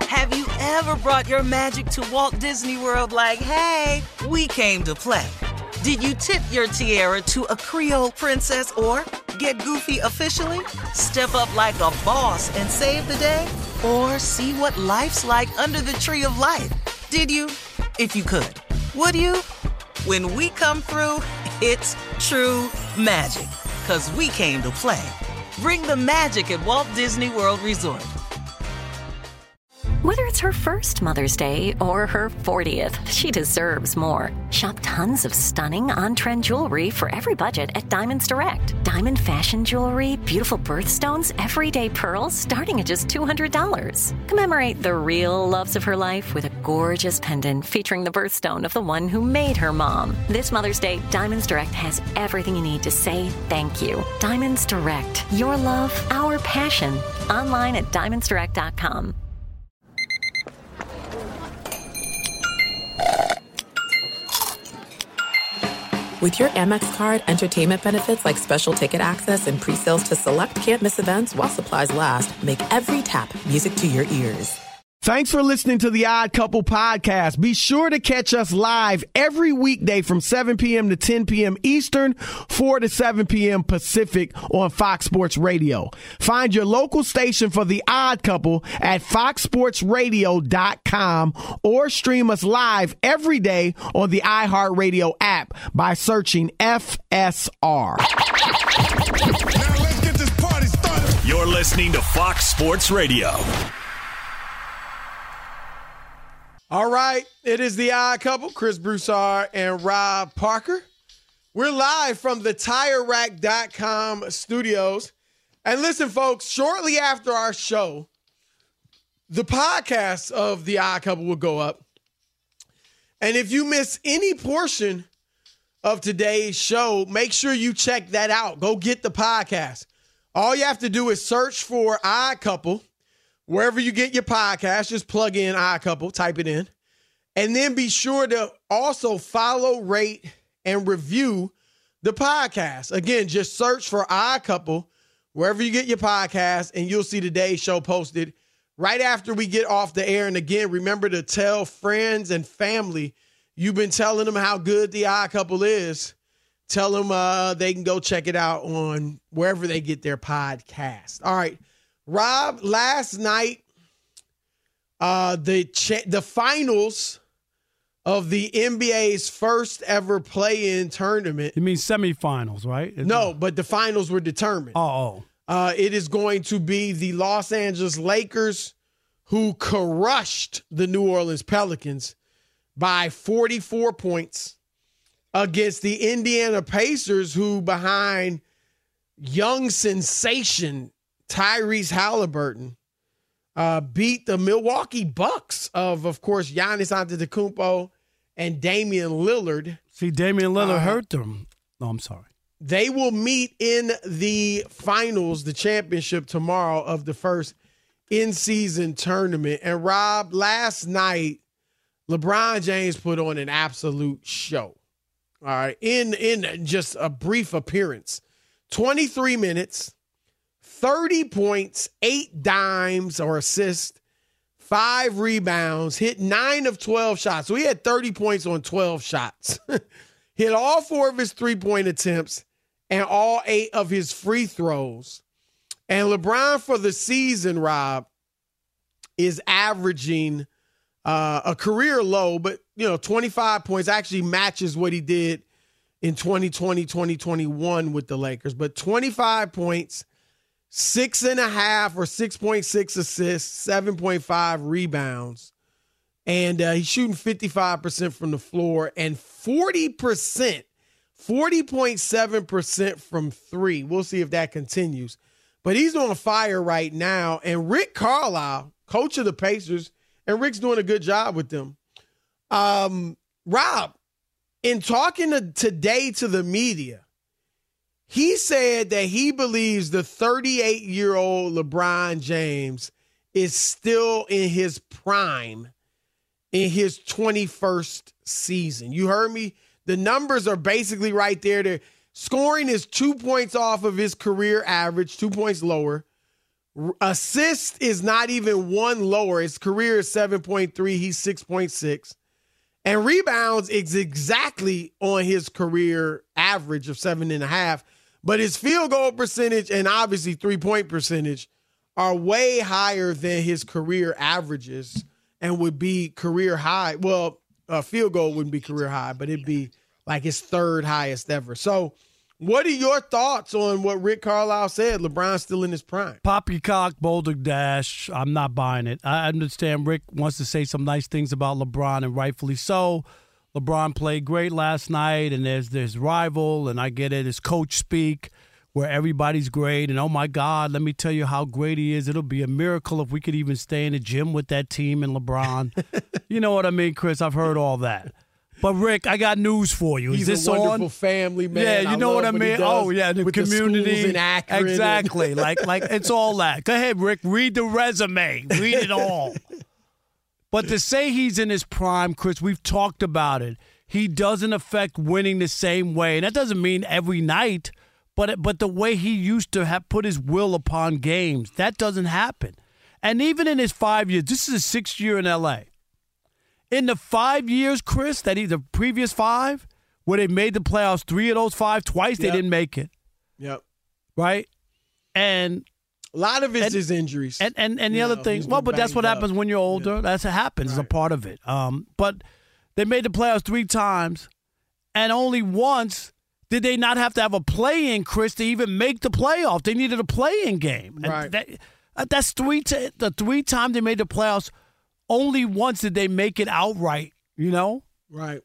Have you ever brought your magic to Walt Disney World like, hey, we came to play? Did you tip your tiara to a Creole princess or get goofy officially? Step up like a boss and save the day? Or see what life's like under the tree of life? Did you? If you could. Would you? When we come through, it's true magic. 'Cause we came to play. Bring the magic at Walt Disney World Resort. Whether it's her first Mother's Day or her 40th, she deserves more. Shop tons of stunning on-trend jewelry for every budget at Diamonds Direct. Diamond fashion jewelry, beautiful birthstones, everyday pearls starting at just $200. Commemorate the real loves of her life with a gorgeous pendant featuring the birthstone of the one who made her mom. This Mother's Day, Diamonds Direct has everything you need to say thank you. Diamonds Direct. Your love, our passion. Online at diamondsdirect.com. With your Amex card, entertainment benefits like special ticket access and pre-sales to select can't-miss events while supplies last make every tap music to your ears. Thanks for listening to the Odd Couple podcast. Be sure to catch us live every weekday from 7 p.m. to 10 p.m. Eastern, 4 to 7 p.m. Pacific on Fox Sports Radio. Find your local station for the Odd Couple at foxsportsradio.com or stream us live every day on the iHeartRadio app by searching FSR. Now let's get this party started. You're listening to Fox Sports Radio. All right, it is the Odd Couple, Chris Broussard and Rob Parker. We're live from the TireRack.com studios. And listen, folks, shortly after our show, the podcast of the Odd Couple will go up. And if you miss any portion of today's show, make sure you check that out. Go get the podcast. All you have to do is search for Odd Couple. Wherever you get your podcast, just plug in Odd Couple, type it in. And then be sure to also follow, rate, and review the podcast. Again, just search for Odd Couple wherever you get your podcast, and you'll see today's show posted right after we get off the air. And again, remember to tell friends and family you've been telling them how good the Odd Couple is. Tell them they can go check it out on wherever they get their podcast. All right. Rob, last night, the finals of the NBA's first ever play-in tournament. You mean semifinals, right? No, but the finals were determined. It is going to be the Los Angeles Lakers who crushed the New Orleans Pelicans by 44 points against the Indiana Pacers, who behind young sensation Tyrese Halliburton beat the Milwaukee Bucks of course, Giannis Antetokounmpo and Damian Lillard. See, Damian Lillard hurt them. No, I'm sorry. They will meet in the finals, the championship tomorrow of the first in-season tournament. And Rob, last night, LeBron James put on an absolute show. All right, in just a brief appearance. 23 minutes. 30 points, 8 dimes or assists, 5 rebounds, hit 9 of 12 shots. So he had 30 points on 12 shots. Hit all 4 of his three-point attempts and all 8 of his free throws. And LeBron for the season, Rob, is averaging a career low, but 25 points actually matches what he did in 2020, 2021 with the Lakers. But 25 points, 6.5 or 6.6 assists, 7.5 rebounds. And he's shooting 55% from the floor and 40.7% from three. We'll see if that continues. But he's on fire right now. And Rick Carlisle, coach of the Pacers, and Rick's doing a good job with them. Rob, in talking today to the media, he said that he believes the 38-year-old LeBron James is still in his prime in his 21st season. You heard me? The numbers are basically right there. Scoring is 2 points off of his career average, 2 points lower. Assist is not even one lower. His career is 7.3. He's 6.6. And rebounds is exactly on his career average of 7.5. But his field goal percentage and obviously three-point percentage are way higher than his career averages and would be career high. Well, field goal wouldn't be career high, but it'd be like his third highest ever. So what are your thoughts on what Rick Carlisle said? LeBron's still in his prime. Poppycock, Boulder Dash. I'm not buying it. I understand Rick wants to say some nice things about LeBron, and rightfully so. LeBron played great last night, and there's rival, and I get it. It's coach speak where everybody's great, and oh, my God, let me tell you how great he is. It'll be a miracle if we could even stay in the gym with that team and LeBron. You know what I mean, Chris? I've heard all that. But, Rick, I got news for you. He's Is this a wonderful on? family, man. Yeah, you know what I mean? Oh, yeah, the community. The schools in Akron. Exactly. like it's all that. Go ahead, Rick. Read the resume. Read it all. But to say he's in his prime, Chris, we've talked about it. He doesn't affect winning the same way. And that doesn't mean every night, but the way he used to have put his will upon games, that doesn't happen. And even in his 5 years, this is his sixth year in L.A., in the 5 years, Chris, the previous 5, where they made the playoffs, 3 of those 5, twice they didn't make it. Yep. Right? And a lot of it's his injuries. And the other thing, well, but that's what happens when you're older. Yeah. That's what happens. Right. It's a part of it. But they made the playoffs 3 times, and only once did they not have to have a play-in, Chris, to even make the playoff. They needed a play-in game. Right. That's the 3 times they made the playoffs. Only once did they make it outright, you know? Right.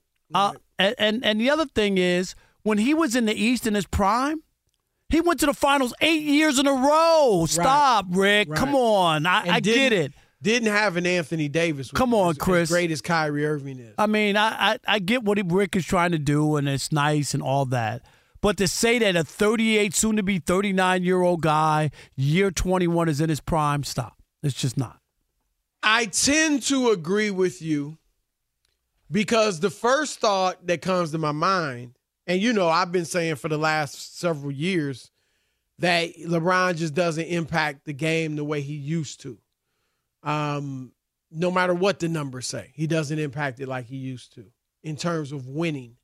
And the other thing is, when he was in the East in his prime, he went to the finals 8 years in a row. Stop, Rick. Right. Come on. I get it. Didn't have an Anthony Davis. Come on, Chris. As great as Kyrie Irving is. I mean, I get what Rick is trying to do, and it's nice and all that. But to say that a 38, soon-to-be 39-year-old guy, year 21 is in his prime, stop. It's just not. I tend to agree with you because the first thought that comes to my mind, and you know, I've been saying for the last several years that LeBron just doesn't impact the game the way he used to. No matter what the numbers say, he doesn't impact it like he used to in terms of winning.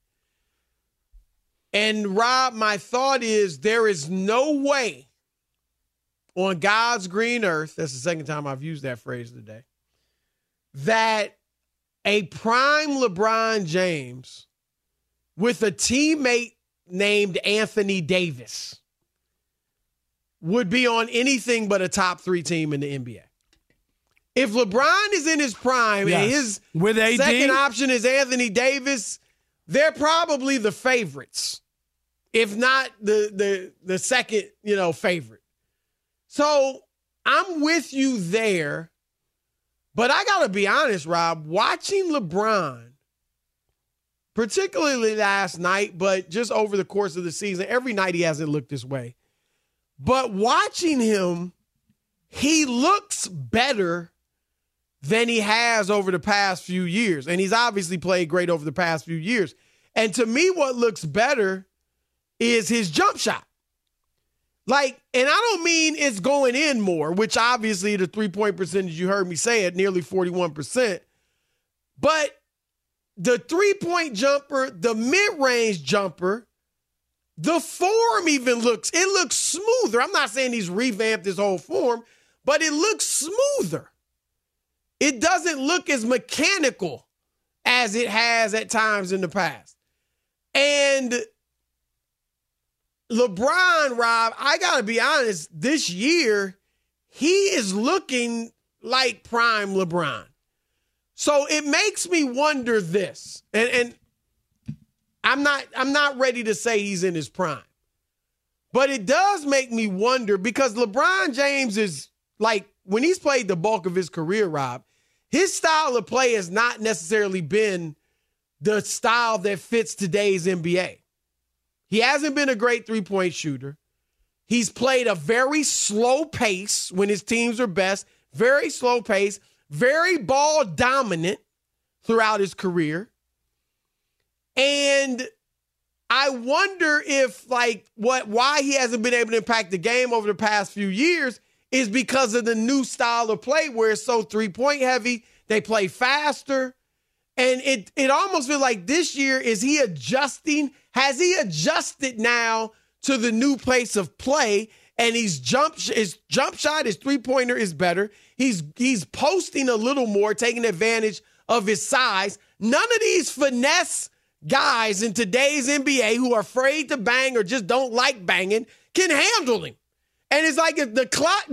And Rob, my thought is there is no way on God's green earth, that's the second time I've used that phrase today, that a prime LeBron James with a teammate named Anthony Davis would be on anything but a top 3 team in the NBA. If LeBron is in his prime and his with AD? Second option is Anthony Davis, they're probably the favorites, if not the second, favorite. So I'm with you there. But I got to be honest, Rob, watching LeBron, particularly last night, but just over the course of the season, every night he hasn't looked this way. But watching him, he looks better than he has over the past few years. And he's obviously played great over the past few years. And to me, what looks better is his jump shot. And I don't mean it's going in more, which obviously the 3-point percentage you heard me say at nearly 41%. But the 3-point jumper, the mid-range jumper, the form even looks smoother. I'm not saying he's revamped his whole form, but it looks smoother. It doesn't look as mechanical as it has at times in the past. And LeBron, Rob, I got to be honest, this year, he is looking like prime LeBron. So it makes me wonder this, and I'm not ready to say he's in his prime, but it does make me wonder because LeBron James is when he's played the bulk of his career, Rob, his style of play has not necessarily been the style that fits today's NBA. He hasn't been a great 3-point shooter. He's played a very slow pace when his teams are best, very slow pace, very ball dominant throughout his career. And I wonder if why he hasn't been able to impact the game over the past few years is because of the new style of play where it's so three-point heavy. They play faster. And it almost feels like this year, is he adjusting? Has he adjusted now to the new pace of play? And his jump shot, his three-pointer is better. He's posting a little more, taking advantage of his size. None of these finesse guys in today's NBA who are afraid to bang or just don't like banging can handle him. And it's like if the clock,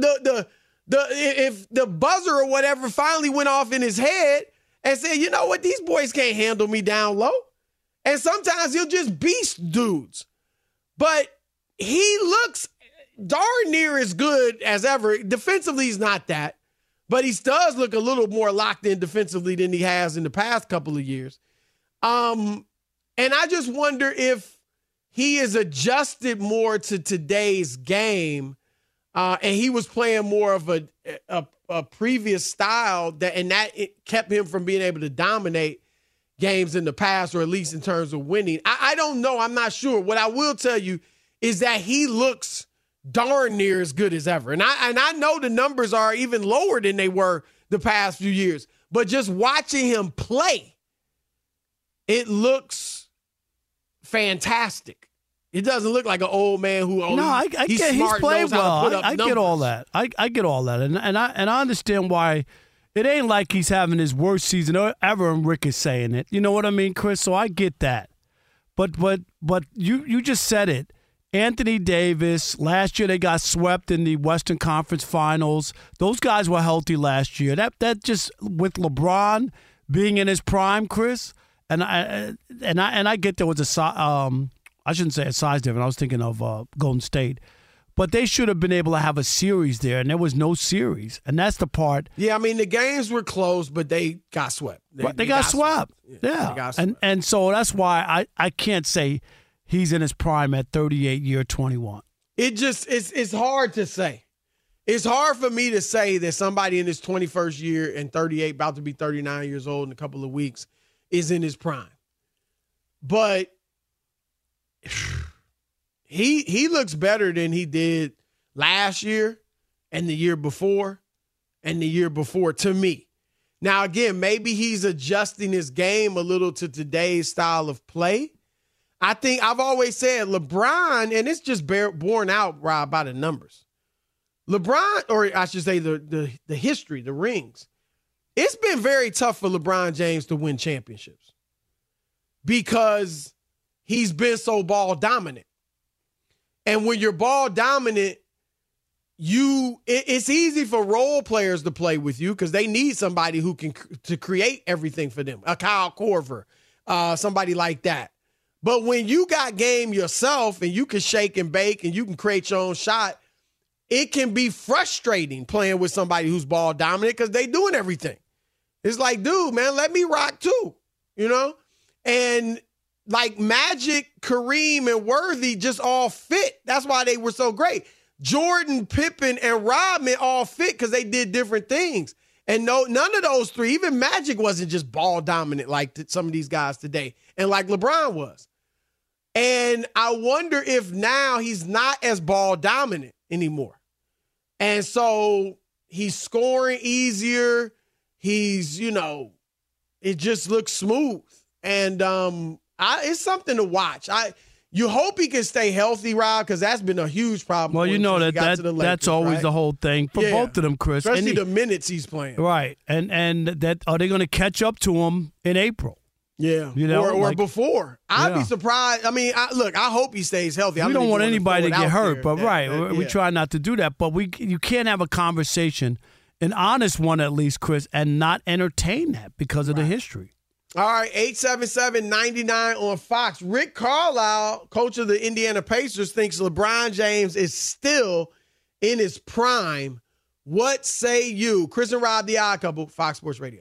if the buzzer or whatever finally went off in his head and said, you know what, these boys can't handle me down low. And sometimes he'll just beast dudes. But he looks darn near as good as ever. Defensively, he's not that. But he does look a little more locked in defensively than he has in the past couple of years. And I just wonder if he is adjusted more to today's game. And he was playing more of a previous style that it kept him from being able to dominate games in the past, or at least in terms of winning. I don't know. I'm not sure. What I will tell you is that he looks darn near as good as ever. And I know the numbers are even lower than they were the past few years. But just watching him play, it looks fantastic. It doesn't look like an old man who he's playing well. I get all that. I get all that, and I understand why it ain't like he's having his worst season ever. And Rick is saying it. You know what I mean, Chris? So I get that. But you just said it. Anthony Davis, last year they got swept in the Western Conference Finals. Those guys were healthy last year. That just, with LeBron being in his prime, Chris, and I get there was I shouldn't say a size difference. I was thinking of Golden State. But they should have been able to have a series there, and there was no series. And that's the part. Yeah, I mean, the games were close, but they got swept. They got swept. Yeah. Got swept. And so that's why I can't say he's in his prime at 38, year 21. It's hard to say. It's hard for me to say that somebody in his 21st year and 38, about to be 39 years old in a couple of weeks, is in his prime. But he looks better than he did last year and the year before to me. Now, again, maybe he's adjusting his game a little to today's style of play. I think I've always said LeBron, and it's just borne out, Rob, by the numbers. LeBron, or I should say the history, the rings, it's been very tough for LeBron James to win championships because he's been so ball dominant. And when you're ball dominant, it's easy for role players to play with you because they need somebody who can to create everything for them. A Kyle Korver, somebody like that. But when you got game yourself and you can shake and bake and you can create your own shot, it can be frustrating playing with somebody who's ball dominant because they doing everything. It's like, dude, man, let me rock too, you know? And like Magic, Kareem, and Worthy just all fit. That's why they were so great. Jordan, Pippen, and Rodman all fit because they did different things. And none of those three, even Magic wasn't just ball dominant like some of these guys today and like LeBron was. And I wonder if now he's not as ball dominant anymore. And so he's scoring easier. He's, it just looks smooth. And it's something to watch. You hope he can stay healthy, Rob, because that's been a huge problem. Well, you know that's always the whole thing for both of them, Chris. Especially the minutes he's playing. Right. And that are they going to catch up to him in April? Yeah. Or before. I'd be surprised. I mean, I hope he stays healthy. We don't want anybody to get hurt, but we try not to do that. But you can't have a conversation, an honest one at least, Chris, and not entertain that because of the history. All right, 877-99 on Fox. Rick Carlisle, coach of the Indiana Pacers, thinks LeBron James is still in his prime. What say you? Chris and Rob, the Odd Couple, Fox Sports Radio.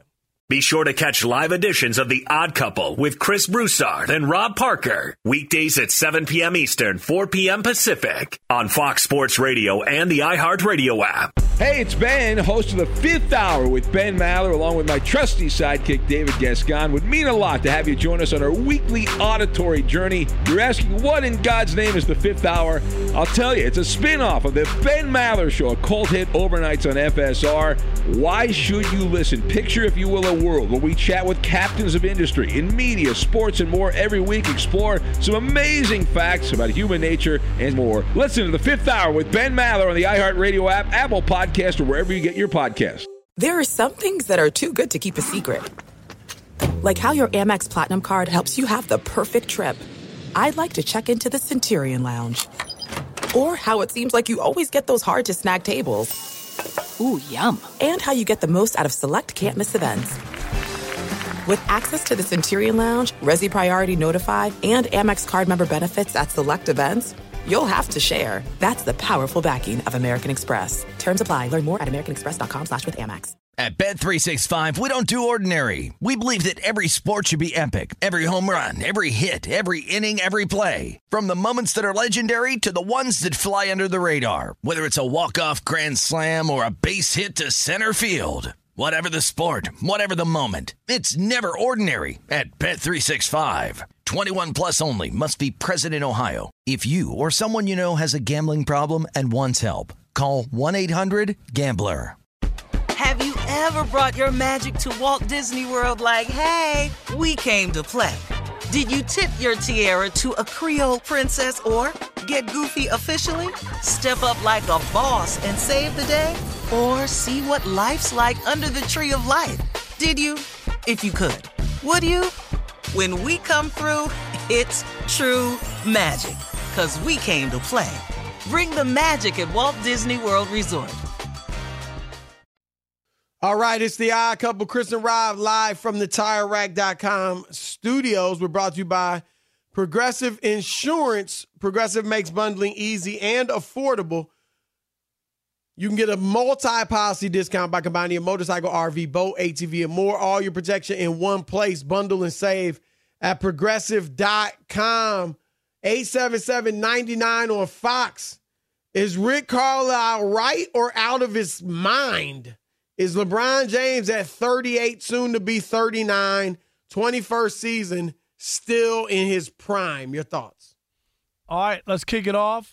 Be sure to catch live editions of The Odd Couple with Chris Broussard and Rob Parker. Weekdays at 7 p.m. Eastern, 4 p.m. Pacific on Fox Sports Radio and the iHeartRadio app. Hey, it's Ben, host of The Fifth Hour with Ben Maller, along with my trusty sidekick, David Gascon. Would mean a lot to have you join us on our weekly auditory journey. You're asking, what in God's name is The Fifth Hour? I'll tell you, it's a spin-off of The Ben Maller Show, a cult hit overnights on FSR. Why should you listen? Picture, if you will, a world where we chat with captains of industry in media, sports, and more every week. Explore some amazing facts about human nature and more. Listen to The Fifth Hour with Ben Maller on the iHeartRadio app, Apple Podcast, or wherever you get your podcasts. There are some things that are too good to keep a secret. Like how your Amex Platinum card helps you have the perfect trip. I'd like to check into the Centurion Lounge. Or how it seems like you always get those hard-to-snag tables. Ooh, yum. And how you get the most out of select can't-miss events. With access to the Centurion Lounge, Resi Priority Notify, and Amex card member benefits at select events, you'll have to share. That's the powerful backing of American Express. Terms apply. Learn more at americanexpress.com/withAmex. At Bet365, we don't do ordinary. We believe that every sport should be epic. Every home run, every hit, every inning, every play. From the moments that are legendary to the ones that fly under the radar. Whether it's a walk-off grand slam or a base hit to center field. Whatever the sport, whatever the moment, it's never ordinary at Bet365. 21 plus only. Must be present in Ohio. If you or someone you know has a gambling problem and wants help, call 1-800-GAMBLER. Have you ever brought your magic to Walt Disney World like, hey, we came to play? Did you tip your tiara to a Creole princess or get goofy officially? Step up like a boss and save the day? Or see what life's like under the tree of life? Did you? If you could. Would you? When we come through, it's true magic. 'Cause we came to play. Bring the magic at Walt Disney World Resort. All right, it's the Odd Couple, Chris and Rob, live from the TireRack.com studios. We're brought to you by Progressive Insurance. Progressive makes bundling easy and affordable. You can get a multi-policy discount by combining your motorcycle, RV, boat, ATV, and more. All your protection in one place. Bundle and save at Progressive.com. 877-99 on Fox. Is Rick Carlisle right or out of his mind? Is LeBron James at 38, soon to be 39, 21st season, still in his prime? Your thoughts? All right, let's kick it off.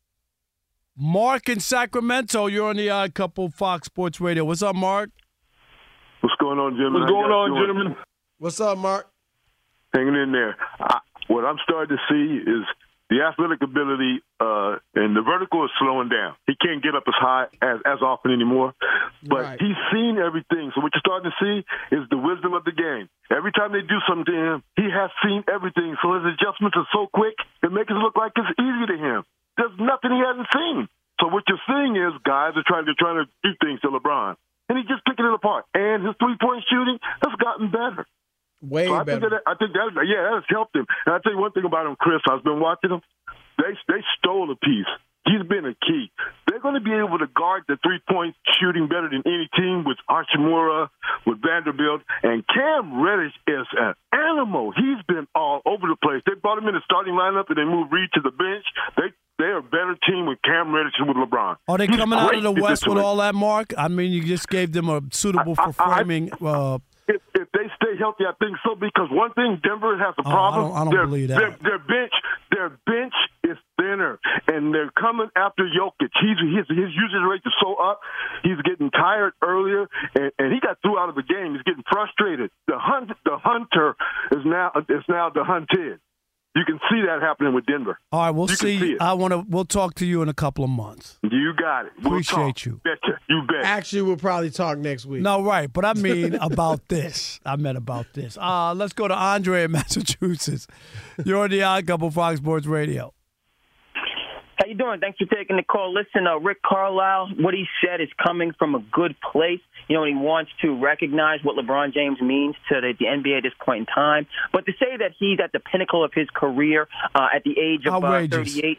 Mark in Sacramento, you're on the Odd Couple, Fox Sports Radio. What's up, Mark? What's going on, gentlemen? What's going on, gentlemen? What's up, Mark? Hanging in there. What I'm starting to see is the athletic ability and the vertical is slowing down. He can't get up as high as often anymore, but Right. He's seen everything. So what you're starting to see is the wisdom of the game. Every time they do something to him, he has seen everything. So his adjustments are so quick, it makes it look like it's easy to him. There's nothing he hasn't seen. So what you're seeing is guys are trying to do things to LeBron, and he's just picking it apart. And his three-point shooting has gotten better. Way So better. I think that has helped him. And I'll tell you one thing about him, Chris. I've been watching him. They stole a piece. He's been a key. They're going to be able to guard the three-point shooting better than any team with Hachimura, with Vanderbilt. And Cam Reddish is an animal. He's been all over the place. They brought him in the starting lineup, and they moved Reed to the bench. They're a better team with Cam Reddish and with LeBron. Are they He's coming out of the great West in with this all that, Mark? I mean, you just gave them a suitable for framing. If they stay healthy, I think so. Because one thing, Denver has a problem. I don't believe that. Their bench is thinner, and they're coming after Jokic. His usage rate is so up. He's getting tired earlier, and he got threw out of the game. He's getting frustrated. The hunter is now the hunted. You can see that happening with Denver. All right, we'll see. it. We'll talk to you in a couple of months. You got it. Appreciate you. Betcha. You bet. Actually, we'll probably talk next week. No, right, but I mean about this. I meant about this. Let's go to Andre in Massachusetts. You're on the Odd Couple, Fox Sports Radio. How you doing? Thanks for taking the call. Listen, Rick Carlisle, what he said is coming from a good place. You know, he wants to recognize what LeBron James means to the NBA at this point in time. But to say that he's at the pinnacle of his career at the age of 38,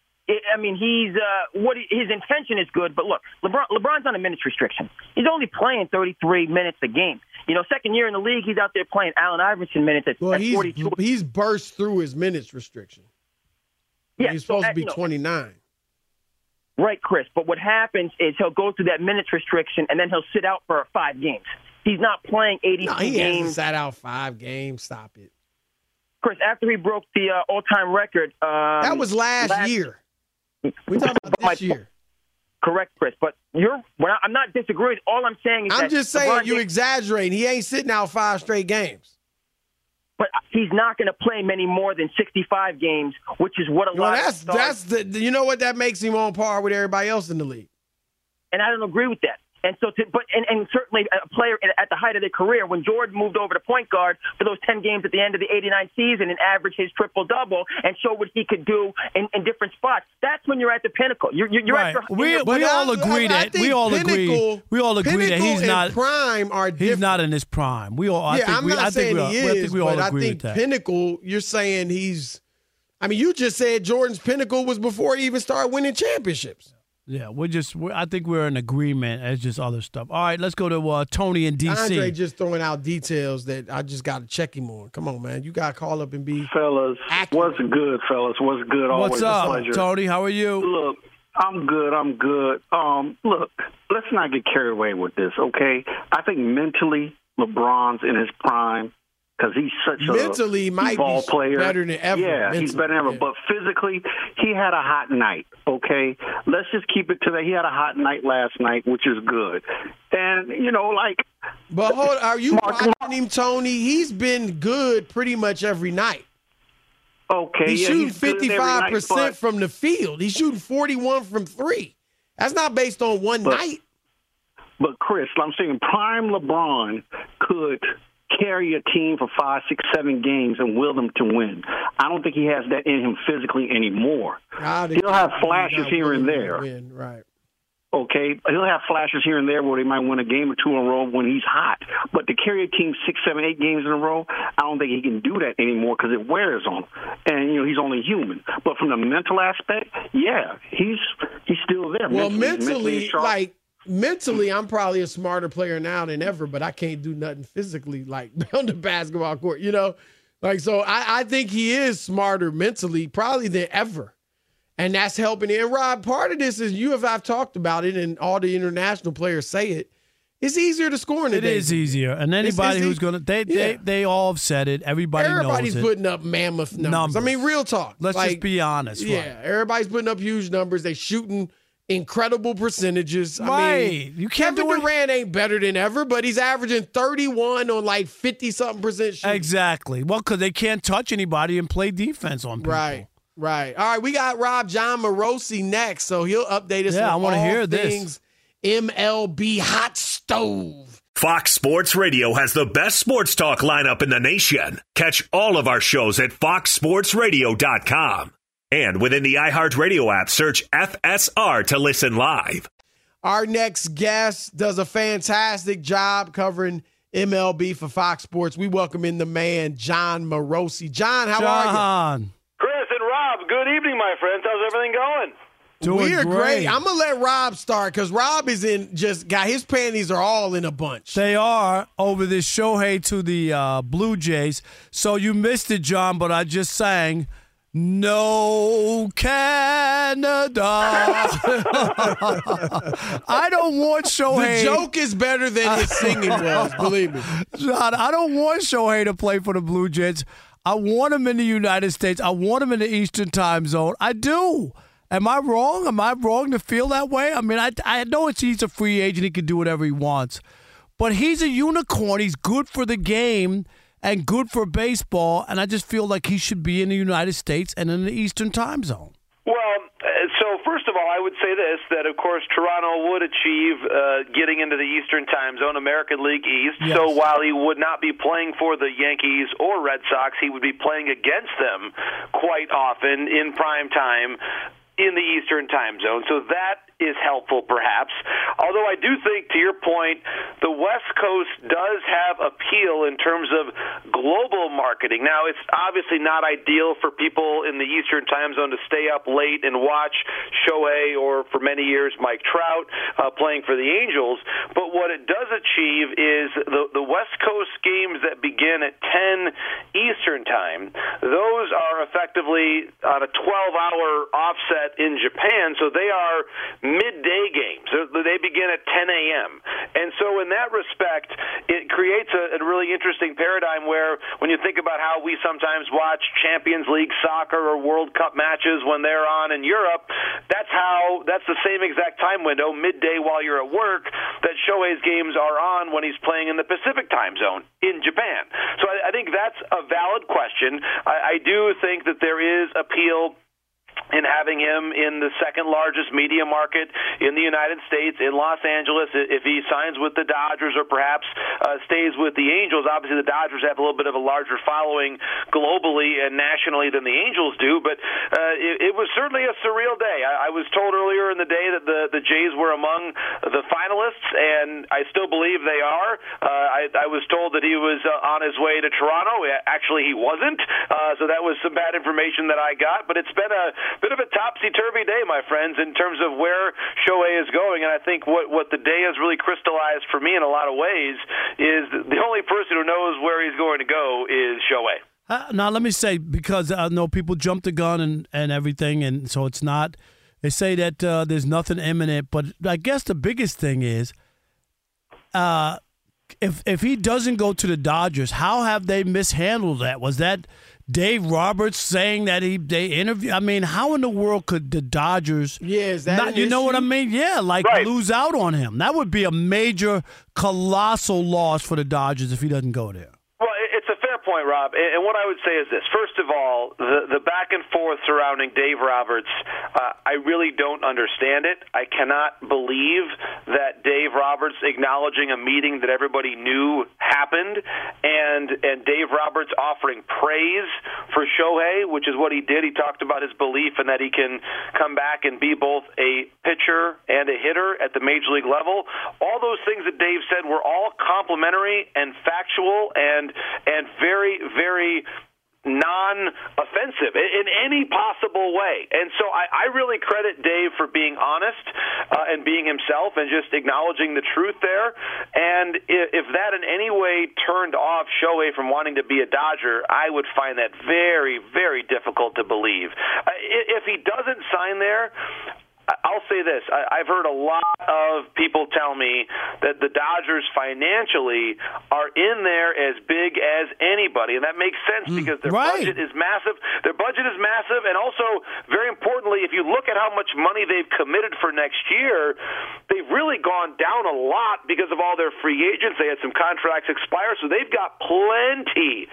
his intention is good. But look, LeBron's on a minutes restriction. He's only playing 33 minutes a game. Second year in the league, he's out there playing Allen Iverson minutes at 42. He's burst through his minutes restriction. Yeah, he's supposed to be 29. Right, Chris. But what happens is he'll go through that minutes restriction, and then he'll sit out for 5 games. He's not playing 82 games. He hasn't sat out 5 games. Stop it. Chris, after he broke the all-time record. That was last year. We're talking about this year. Correct, Chris. But I'm not disagreeing. All I'm saying is I'm just saying you exaggerating. He ain't sitting out 5 straight games. But he's not going to play many more than 65 games, which is what a lot of stars. You know what? That makes him on par with everybody else in the league. And I don't agree with that. And so, and certainly a player at the height of their career, when Jordan moved over to point guard for those 10 games at the end of the '89 season and averaged his triple-double and showed what he could do in different spots, that's when you're at the pinnacle. You're right. at We all agree that he's not prime. He's not in his prime. I'm not saying he is, but I think that. Pinnacle. You're saying he's. I mean, you just said Jordan's pinnacle was before he even started winning championships. Yeah, I think we're in agreement. It's just other stuff. All right, let's go to Tony in D.C. Andre just throwing out details that I just got to check him on. Come on, man. You got to call up and be Fellas, accurate. What's good, fellas? What's good? Always What's up, a pleasure. Tony? How are you? Look, I'm good. Look, let's not get carried away with this, okay? I think mentally, LeBron's in his prime. Because he's such mentally a ball player. Better than ever. Yeah, mentally, he's better than ever. Yeah. But physically, he had a hot night, okay? Let's just keep it to that. He had a hot night last night, which is good. And, But hold, are you watching him, Tony? He's been good pretty much every night. Okay, he's shooting 55% from the field. He's shooting 41 from 3. That's not based on one night. But, Chris, I'm saying prime LeBron could – carry a team for 5, 6, 7 games and will them to win. I don't think he has that in him physically anymore. He'll have flashes here and there. Right. Okay, he'll have flashes here and there where they might win a game or 2 in a row when he's hot. But to carry a team 6, 7, 8 games in a row, I don't think he can do that anymore because it wears on him. And he's only human. But from the mental aspect, yeah, he's still there. Well, mentally, I'm probably a smarter player now than ever, but I can't do nothing physically like on the basketball court, So I think he is smarter mentally probably than ever. And that's helping. And, Rob, part of this is I've talked about it, and all the international players say it. It's easier to score in the day. It is easier. And anybody who's going to – they all have said it. Everybody's putting up mammoth numbers. I mean, real talk. Let's just be honest. Yeah, right. Everybody's putting up huge numbers. They shooting – incredible percentages. Right. I mean, you can't Kevin Durant ain't better than ever, but he's averaging 31 on like 50-something% shooting. Exactly. Well, because they can't touch anybody and play defense on people. Right. All right, we got John Morosi next, so he'll update us on I want to hear things MLB hot stove. Fox Sports Radio has the best sports talk lineup in the nation. Catch all of our shows at foxsportsradio.com. And within the iHeartRadio app, search FSR to listen live. Our next guest does a fantastic job covering MLB for Fox Sports. We welcome in the man, John Morosi. John, how are you? Chris and Rob, good evening, my friends. How's everything going? We're great. I'm going to let Rob start because Rob is got his panties are all in a bunch. They are over this Shohei to the Blue Jays. So you missed it, John, but I just sang – No Canada. I don't want Shohei. The joke is better than his singing was, believe me. John, I don't want Shohei to play for the Blue Jays. I want him in the United States. I want him in the Eastern time zone. I do. Am I wrong? Am I wrong to feel that way? I mean, I know he's a free agent. He can do whatever he wants. But he's a unicorn. He's good for the game and good for baseball, and I just feel like he should be in the United States and in the Eastern time zone. Well, so first of all, I would say this, that, of course, Toronto would achieve getting into the Eastern time zone, American League East. Yes. So while he would not be playing for the Yankees or Red Sox, he would be playing against them quite often in prime time in the Eastern time zone. So that is helpful, perhaps. Although I do think, to your point, the West Coast does have appeal in terms of global marketing. Now, it's obviously not ideal for people in the Eastern time zone to stay up late and watch Shohei or, for many years, Mike Trout playing for the Angels. But what it does achieve is the West Coast games that begin at 10 Eastern time, those are effectively on a 12-hour offset in Japan, so they are midday games. They begin at 10 a.m. And so in that respect, it creates a really interesting paradigm where when you think about how we sometimes watch Champions League soccer or World Cup matches when they're on in Europe, that's the same exact time window, midday while you're at work, that Shohei's games are on when he's playing in the Pacific time zone in Japan. So I think that's a valid question. I do think that there is appeal in having him in the second largest media market in the United States, in Los Angeles, if he signs with the Dodgers or perhaps stays with the Angels. Obviously, the Dodgers have a little bit of a larger following globally and nationally than the Angels do, but it was certainly a surreal day. I was told earlier in the day that the Jays were among the finalists, and I still believe they are. I was told that he was on his way to Toronto. Actually, he wasn't, so that was some bad information that I got, but it's been a bit of a topsy-turvy day, my friends, in terms of where Shohei is going. And I think what the day has really crystallized for me in a lot of ways is the only person who knows where he's going to go is Shohei. Now, let me say, because I know people jump the gun and everything, and so it's not – they say that there's nothing imminent. But I guess the biggest thing is if he doesn't go to the Dodgers, how have they mishandled that? Was that – Dave Roberts saying that they interview. I mean, how in the world could the Dodgers? Yeah, is that not, you know what I mean? Yeah, right. Lose out on him. That would be a major, colossal loss for the Dodgers if he doesn't go there. Well, it's a fair point, Rob. And what I would say is this: first of all, the back and forth surrounding Dave Roberts, I really don't understand it. I cannot believe that Dave Roberts acknowledging a meeting that everybody knew happened, and Dave Roberts offering praise for Shohei, which is what he did. He talked about his belief in that he can come back and be both a pitcher and a hitter at the major league level. All those things that Dave said were all complimentary and factual and very, very non-offensive in any possible way. And so I really credit Dave for being honest and being himself and just acknowledging the truth there. And if that in any way turned off Shohei from wanting to be a Dodger, I would find that very, very difficult to believe. If he doesn't sign there, I'll say this. I've heard a lot of people tell me that the Dodgers financially are in there as big as anybody, and that makes sense because their budget is massive. Their budget is massive, and also, very importantly, if you look at how much money they've committed for next year, they've really gone down a lot because of all their free agents. They had some contracts expire, so they've got plenty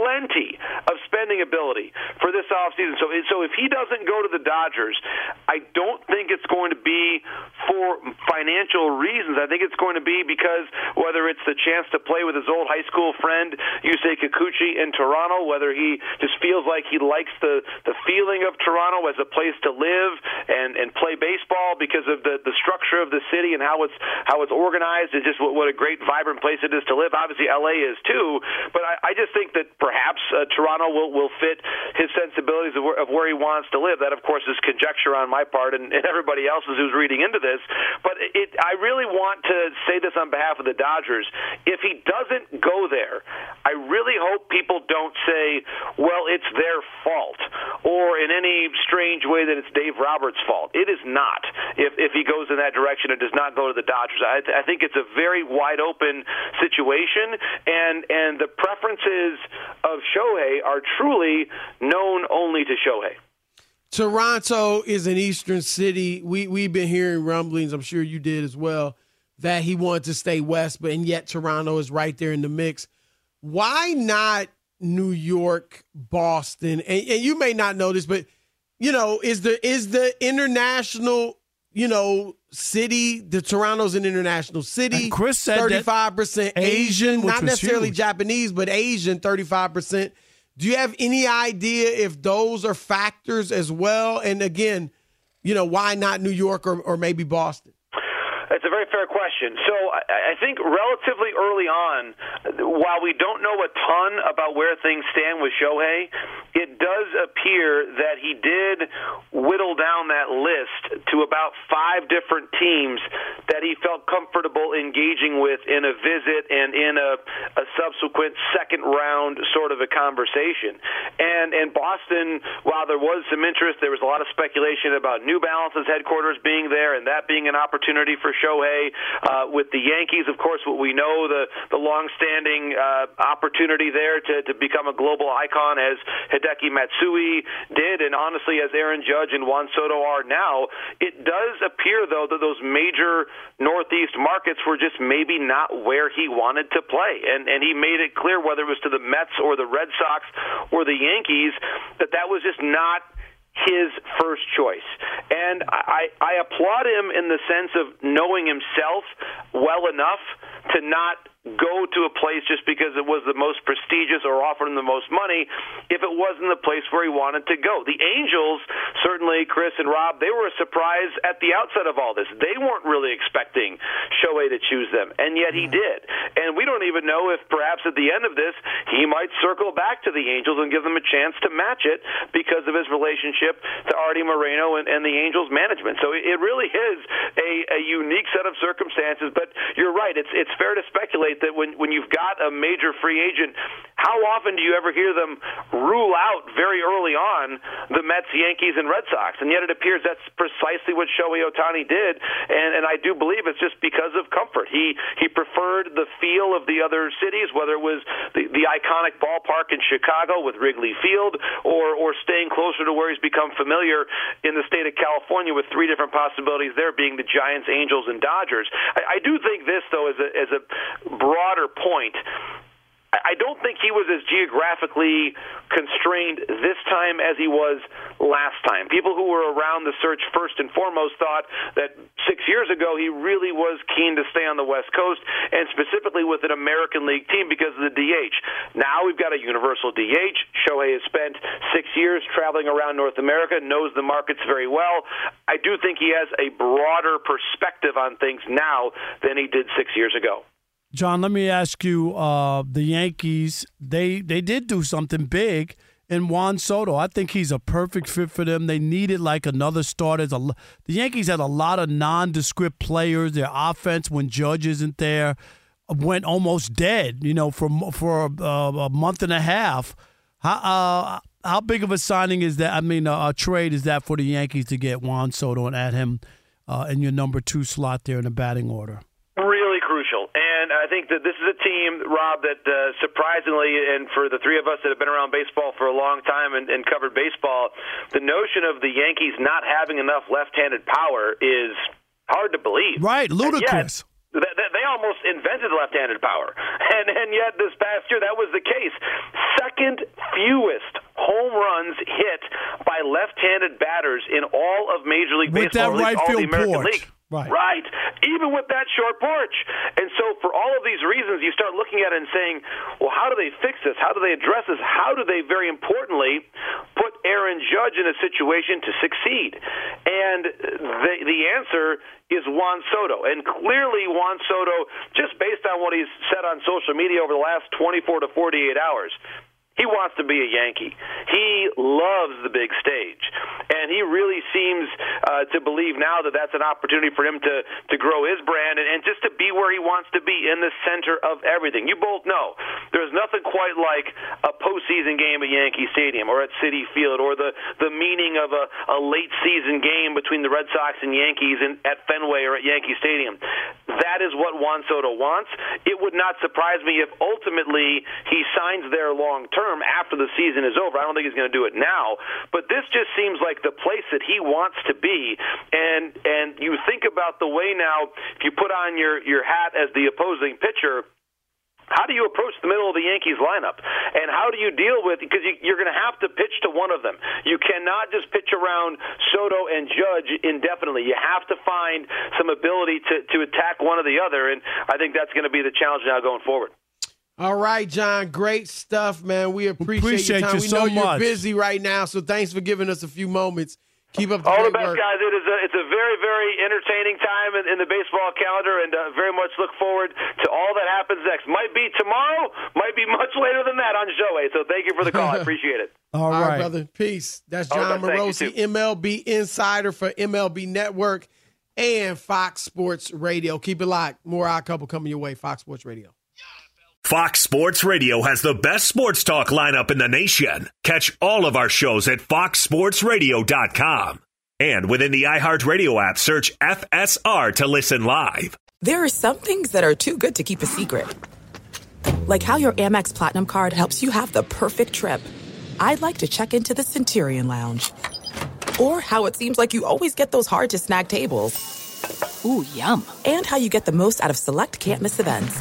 of spending ability for this offseason. So if he doesn't go to the Dodgers, I don't think it's going to be for financial reasons. I think it's going to be because whether it's the chance to play with his old high school friend Yusei Kikuchi in Toronto, whether he just feels like he likes the feeling of Toronto as a place to live and play baseball because of the structure of the city and how it's organized, and just what a great vibrant place it is to live. Obviously LA is too, but I just think that perhaps Toronto will fit his sensibilities of where he wants to live. That of course is conjecture on my part and everybody else's who's reading into this, but I really want to say this on behalf of the Dodgers. If he doesn't go there, I really hope people don't say, well, it's their fault, or in any strange way that it's Dave Roberts' fault. It is not. If he goes in that direction and does not go to the Dodgers, I think it's a very wide open situation, and the preferences of Shohei are truly known only to Shohei. Toronto is an eastern city. We've been hearing rumblings, I'm sure you did as well, that he wanted to stay west, and yet Toronto is right there in the mix. Why not New York, Boston? And you may not know this, but, is the international, city, the Toronto's an international city. And Chris said 35% Asian, not necessarily huge. Japanese, but Asian, 35%. Do you have any idea if those are factors as well? And again, why not New York or maybe Boston? That's a very fair question. So I think relatively early on, while we don't know a ton about where things stand with Shohei, it does appear that he did whittle down that list to about 5 different teams that he felt comfortable engaging with in a visit and in a subsequent second round sort of a conversation. And Boston, while there was some interest, there was a lot of speculation about New Balance's headquarters being there and that being an opportunity for Shohei. With the Yankees, of course, what we know, the long-standing opportunity there to become a global icon as Hideki Matsui did, and honestly, as Aaron Judge and Juan Soto are now, it does appear, though, that those major Northeast markets were just maybe not where he wanted to play. And he made it clear, whether it was to the Mets or the Red Sox or the Yankees, that was just not his first choice. And I applaud him in the sense of knowing himself well enough to not go to a place just because it was the most prestigious or offered him the most money if it wasn't the place where he wanted to go. The Angels, certainly Chris and Rob, they were a surprise at the outset of all this. They weren't really expecting Shohei to choose them, and yet he did. And we don't even know if perhaps at the end of this he might circle back to the Angels and give them a chance to match it because of his relationship to Artie Moreno and the Angels management. So it really is a unique set of circumstances, but you're right. It's fair to speculate that when you've got a major free agent, how often do you ever hear them rule out very early on the Mets, Yankees, and Red Sox? And yet it appears that's precisely what Shohei Ohtani did, and I do believe it's just because of comfort. He preferred the feel of the other cities, whether it was the iconic ballpark in Chicago with Wrigley Field or staying closer to where he's become familiar in the state of California with 3 different possibilities there being the Giants, Angels, and Dodgers. I do think this, though, as a broader point, I don't think he was as geographically constrained this time as he was last time. People who were around the search first and foremost thought that 6 years ago he really was keen to stay on the West Coast, and specifically with an American League team because of the DH. Now we've got a universal DH. Shohei has spent 6 years traveling around North America, knows the markets very well. I do think he has a broader perspective on things now than he did 6 years ago. John, let me ask you, the Yankees, they did do something big in Juan Soto. I think he's a perfect fit for them. They needed like another starter. The Yankees had a lot of nondescript players. Their offense, when Judge isn't there, went almost dead, for a month and a half. How big of a signing is that? I mean, a trade is that for the Yankees to get Juan Soto and add him in your number 2 slot there in the batting order? Really crucial. And I think that this is a team, Rob, that surprisingly, and for the 3 of us that have been around baseball for a long time and covered baseball, the notion of the Yankees not having enough left-handed power is hard to believe. Right, ludicrous. They almost invented left-handed power. And yet this past year, that was the case. Second fewest home runs hit by left-handed batters in all of Major League Baseball, right all the American porch. League. Right. Even with that short porch. And so for all of these reasons, you start looking at it and saying, well, how do they fix this? How do they address this? How do they, very importantly, put Aaron Judge in a situation to succeed? And the answer is Juan Soto. And clearly Juan Soto, just based on what he's said on social media over the last 24 to 48 hours, he wants to be a Yankee. He loves the big stage. And he really seems to believe now that that's an opportunity for him to grow his brand and just to be where he wants to be, in the center of everything. You both know there's nothing quite like a postseason game at Yankee Stadium or at Citi Field, or the meaning of a late season game between the Red Sox and Yankees at Fenway or at Yankee Stadium. That is what Juan Soto wants. It would not surprise me if ultimately he signs there long term after the season is over. I don't think he's going to do it now, but this just seems like the place that he wants to be. And you think about the way now, if you put on your hat as the opposing pitcher, how do you approach the middle of the Yankees lineup? And how do you deal with, because you're going to have to pitch to one of them. You cannot just pitch around Soto and Judge indefinitely. You have to find some ability to attack one or the other, and I think that's going to be the challenge now going forward. All right, John, great stuff, man. We appreciate your time. You so we know much. You're busy right now, so thanks for giving us a few moments Keep up all the great best, work. guys. It's a very, very entertaining time in the baseball calendar, and very much look forward to all that happens next. Might be tomorrow, might be much later than that on Joey. So thank you for the call. I appreciate it. All right, brother. Peace. That's John Morosi, MLB Insider for MLB Network and Fox Sports Radio. Keep it locked. More Odd Couple coming your way. Fox Sports Radio. Fox Sports Radio has the best sports talk lineup in the nation. Catch all of our shows at foxsportsradio.com. And within the iHeartRadio app, search FSR to listen live. There are some things that are too good to keep a secret. Like how your Amex Platinum card helps you have the perfect trip. I'd like to check into the Centurion Lounge. Or how it seems like you always get those hard-to-snag tables. Ooh, yum. And how you get the most out of select can't-miss events.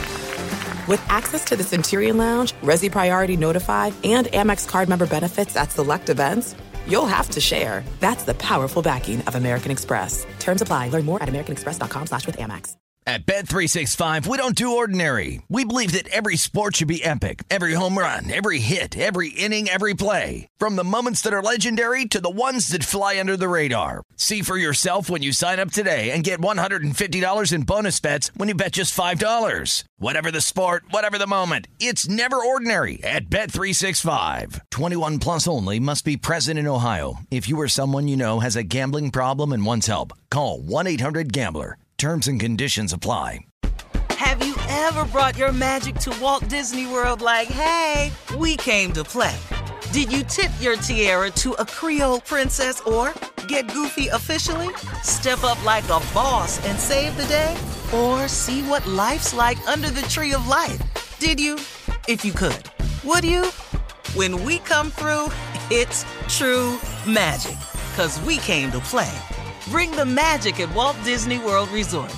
With access to the Centurion Lounge, Resi Priority Notified, and Amex card member benefits at select events, you'll have to share. That's the powerful backing of American Express. Terms apply. Learn more at americanexpress.com/withAmex. At Bet365, we don't do ordinary. We believe that every sport should be epic. Every home run, every hit, every inning, every play. From the moments that are legendary to the ones that fly under the radar. See for yourself when you sign up today and get $150 in bonus bets when you bet just $5. Whatever the sport, whatever the moment, it's never ordinary at Bet365. 21 plus only. Must be present in Ohio. If you or someone you know has a gambling problem and wants help, call 1-800-GAMBLER. Terms and conditions apply. Have you ever brought your magic to Walt Disney World like, hey, we came to play? Did you tip your tiara to a Creole princess or get goofy officially? Step up like a boss and save the day? Or see what life's like under the tree of life? Did you? If you could. Would you? When we come through, it's true magic. 'Cause we came to play. Bring the magic at Walt Disney World Resort.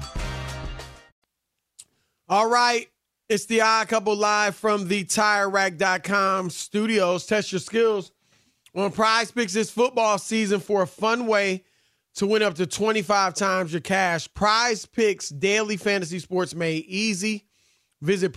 All right. It's the Odd Couple live from the TireRack.com studios. Test your skills on Prize Picks this football season for a fun way to win up to 25 times your cash. Prize Picks daily fantasy sports made easy. Visit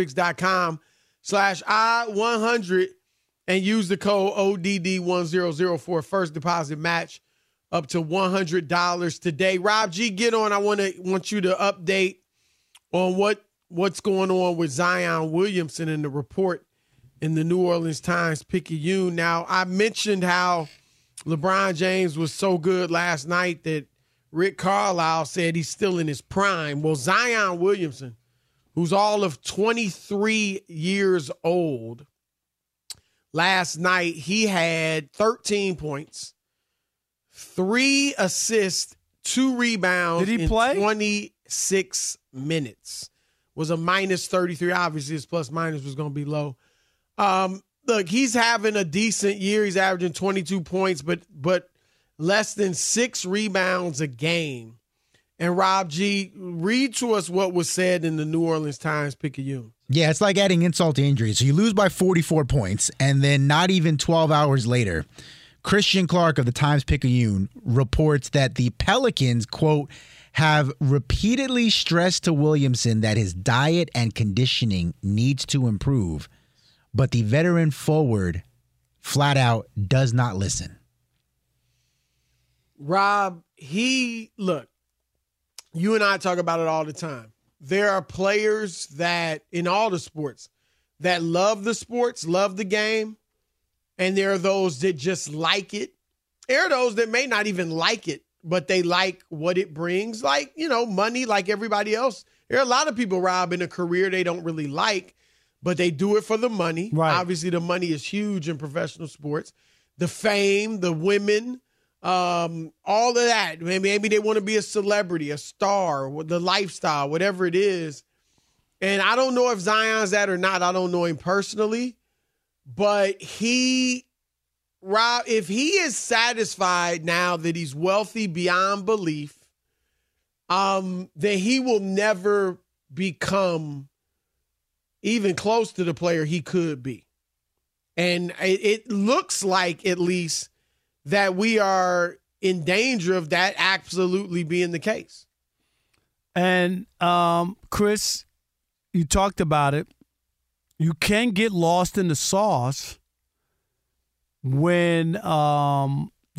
prizepicks.com/odd100 and use the code ODD100 for a first deposit match up to $100 today. Rob G, get on. I want you to update on what's going on with Zion Williamson in the report in the New Orleans Times-Picayune. Now, I mentioned how LeBron James was so good last night that Rick Carlisle said he's still in his prime. Well, Zion Williamson, who's all of 23 years old, last night he had 13 points, 3 assists, 2 rebounds. Did he in play? 26 minutes. Was a minus 33. Obviously, his plus minus was going to be low. Look, he's having a decent year. He's averaging 22 points, but less than 6 rebounds a game. And Rob G, read to us what was said in the New Orleans Times-Picayune. Yeah, it's like adding insult to injury. So you lose by 44 points, and then not even 12 hours later, Christian Clark of the Times-Picayune reports that the Pelicans, quote, have repeatedly stressed to Williamson that his diet and conditioning needs to improve, but the veteran forward flat out does not listen. Rob, look, you and I talk about it all the time. There are players that, in all the sports, that love the sports, love the game, and there are those that just like it. There are those that may not even like it, but they like what it brings, like, money, like everybody else. There are a lot of people, Rob, in a career they don't really like, but they do it for the money. Right. Obviously, the money is huge in professional sports. The fame, the women, all of that. Maybe they want to be a celebrity, a star, the lifestyle, whatever it is. And I don't know if Zion's that or not. I don't know him personally. But Rob, if he is satisfied now that he's wealthy beyond belief, then he will never become even close to the player he could be. And it looks like, at least, that we are in danger of that absolutely being the case. And, Chris, you talked about it. You can get lost in the sauce when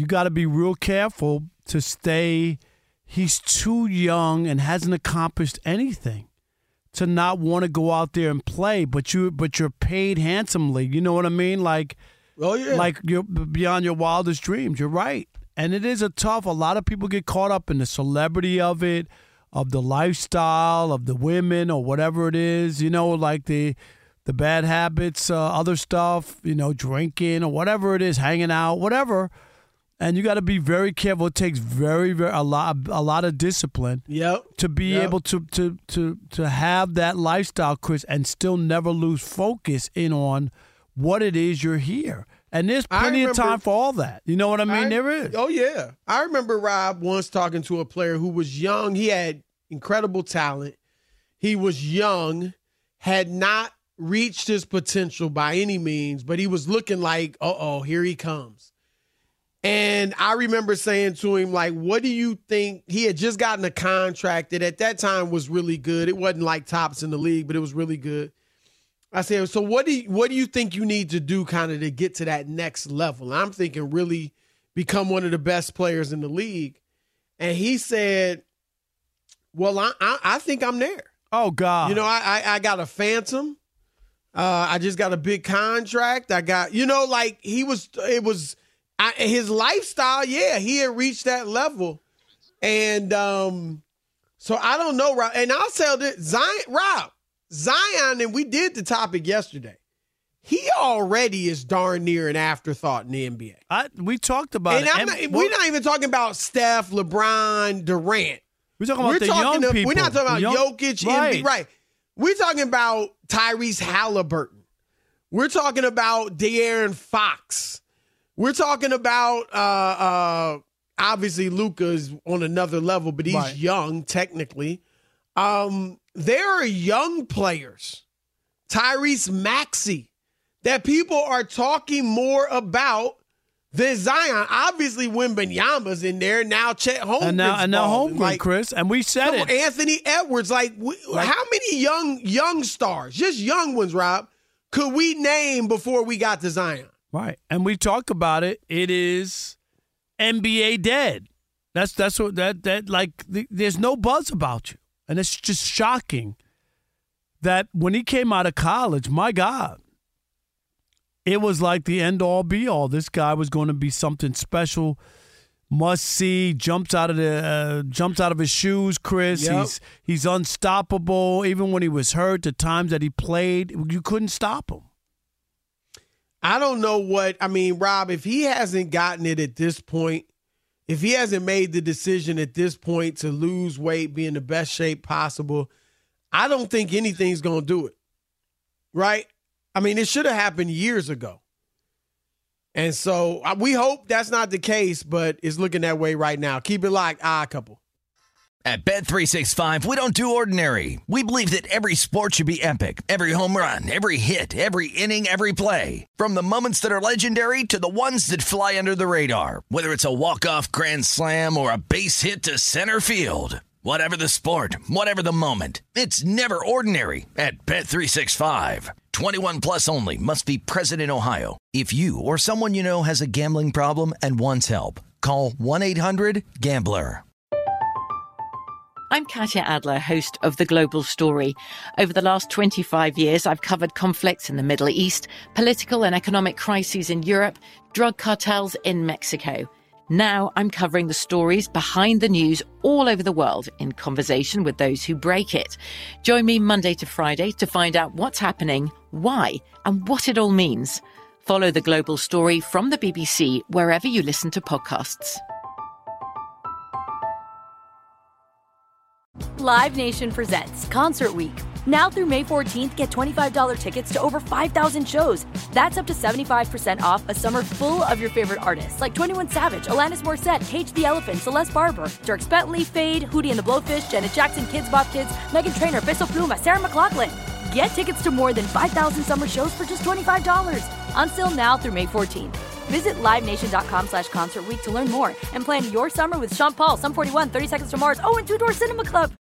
you got to be real careful to stay. He's too young and hasn't accomplished anything to not want to go out there and play. But you're paid handsomely. You know what I mean? Like, oh yeah, like you're beyond your wildest dreams. You're right, and it is a lot of people get caught up in the celebrity of it, of the lifestyle, of the women or whatever it is. You know, like the bad habits, other stuff. You know, drinking or whatever it is, hanging out, whatever. And you got to be very careful. It takes a lot of discipline. Yep. To be able to have that lifestyle, Chris, and still never lose focus in on what it is you're here. And there's plenty of time for all that. You know what I mean? There is. Oh yeah. I remember Rob once talking to a player who was young. He had incredible talent. He was young, had not reached his potential by any means, but he was looking like, here he comes. And I remember saying to him, like, what do you think? He had just gotten a contract that at that time was really good. It wasn't like tops in the league, but it was really good. I said, so what do you think you need to do kind of to get to that next level? And I'm thinking really become one of the best players in the league. And he said, well, I think I'm there. Oh, God. You know, I got a phantom. I just got a big contract. I got, you know, like his lifestyle, he had reached that level. And so I don't know, Rob. And I'll tell this, Zion, and we did the topic yesterday, he already is darn near an afterthought in the NBA. We talked about it. We're not even talking about Steph, LeBron, Durant. We're talking about the young people. We're not talking about Jokic, Embiid. Right. We're talking about Tyrese Halliburton. We're talking about De'Aaron Fox. We're talking about, obviously, Luka is on another level, but he's young, technically. There are young players, Tyrese Maxey, that people are talking more about than Zion. Obviously, Wembanyama's in there. Now Chet Holmgren's and now Holmgren, Chris. And we said it. Anthony Edwards. How many young stars, just young ones, Rob, could we name before we got to Zion? Right. And we talk about it. It is NBA dead. That's what there's no buzz about you. And it's just shocking that when he came out of college, my God, it was like the end all be all. This guy was going to be something special, must see, jumps out of his shoes, Chris. Yep. He's unstoppable. Even when he was hurt, the times that he played, you couldn't stop him. I don't know Rob, if he hasn't gotten it at this point, if he hasn't made the decision at this point to lose weight, be in the best shape possible, I don't think anything's going to do it. Right? I mean, it should have happened years ago. And so we hope that's not the case, but it's looking that way right now. Keep it locked, couple. At Bet365, we don't do ordinary. We believe that every sport should be epic. Every home run, every hit, every inning, every play. From the moments that are legendary to the ones that fly under the radar. Whether it's a walk-off grand slam or a base hit to center field. Whatever the sport, whatever the moment. It's never ordinary at Bet365. 21 plus only. Must be present in Ohio. If you or someone you know has a gambling problem and wants help, call 1-800-GAMBLER. I'm Katya Adler, host of The Global Story. Over the last 25 years, I've covered conflicts in the Middle East, political and economic crises in Europe, drug cartels in Mexico. Now I'm covering the stories behind the news all over the world in conversation with those who break it. Join me Monday to Friday to find out what's happening, why, and what it all means. Follow The Global Story from the BBC wherever you listen to podcasts. Live Nation presents Concert Week. Now through May 14th, get $25 tickets to over 5,000 shows. That's up to 75% off a summer full of your favorite artists like 21 Savage, Alanis Morissette, Cage the Elephant, Celeste Barber, Dierks Bentley, Fade, Hootie and the Blowfish, Janet Jackson, Kids Bop Kids, Meghan Trainor, Peso Pluma, Sarah McLachlan. Get tickets to more than 5,000 summer shows for just $25. Until now through May 14th. Visit LiveNation.com/Concert Week to learn more and plan your summer with Sean Paul, Sum 41, 30 Seconds to Mars, and Two Door Cinema Club.